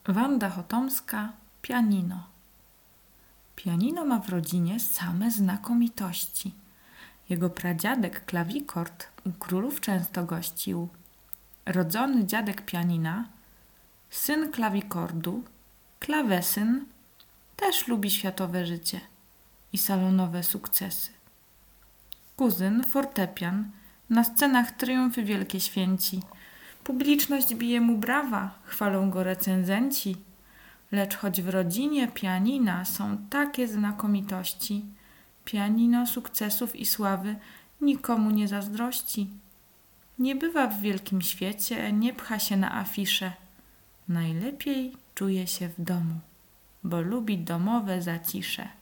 Wanda Chotomska, pianino. Pianino ma w rodzinie same znakomitości. Jego pradziadek klawikord u królów często gościł. Rodzony dziadek pianina, syn klawikordu, klawesyn, też lubi światowe życie i salonowe sukcesy. Kuzyn fortepian, na scenach triumfy wielkie święci. Publiczność bije mu brawa, chwalą go recenzenci. Lecz choć w rodzinie pianina są takie znakomitości, pianino sukcesów i sławy nikomu nie zazdrości. Nie bywa w wielkim świecie, nie pcha się na afisze. Najlepiej czuje się w domu, bo lubi domowe zacisze.